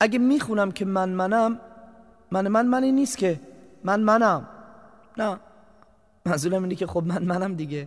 اگه میخونم که منم منی نیست که منم. نه، منظورم اینه که خب منم دیگه.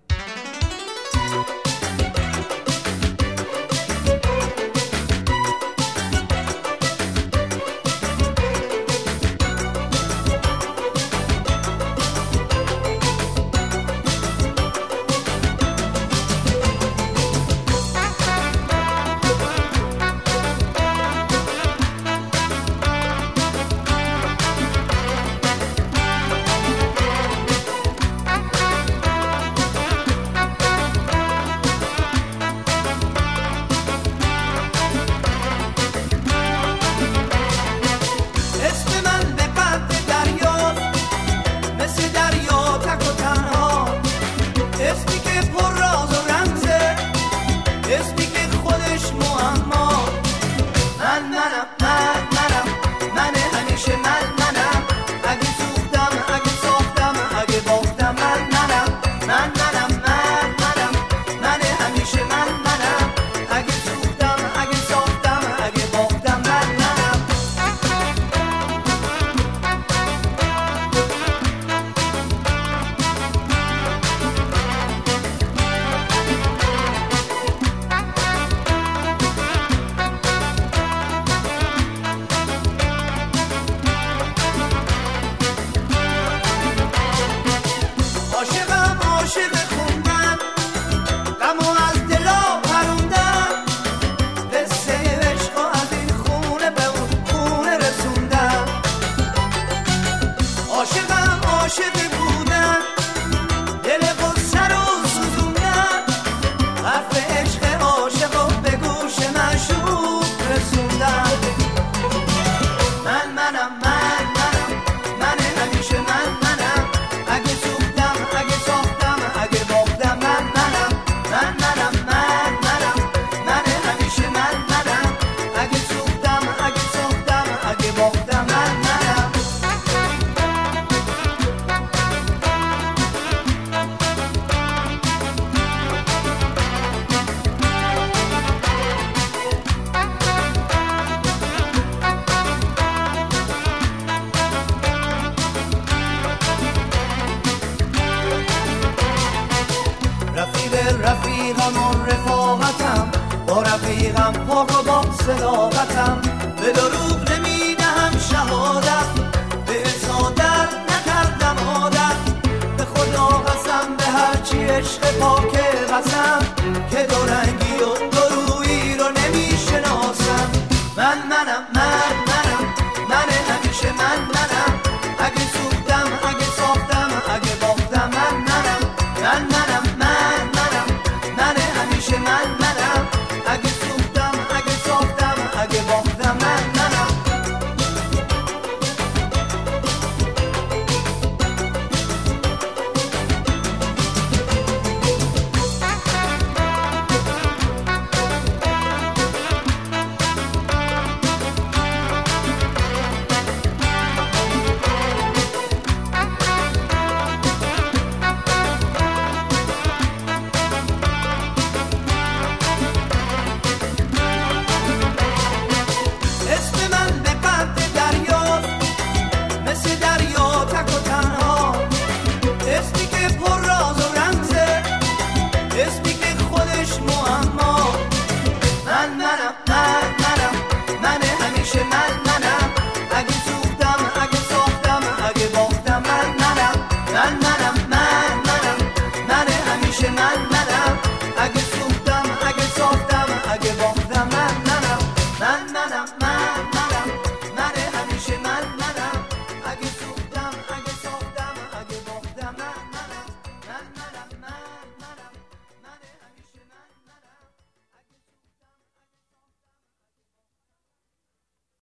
رفیقم و رفاقتم، با رفیقم پاک و با صداقتم، به دروغ نمیدهم شهادت، به حسادت نکردم عادت، به خدا قسم به هرچی عشق پاک قسم، که دو رنگی و دو رویی رو نمیشناسم. منم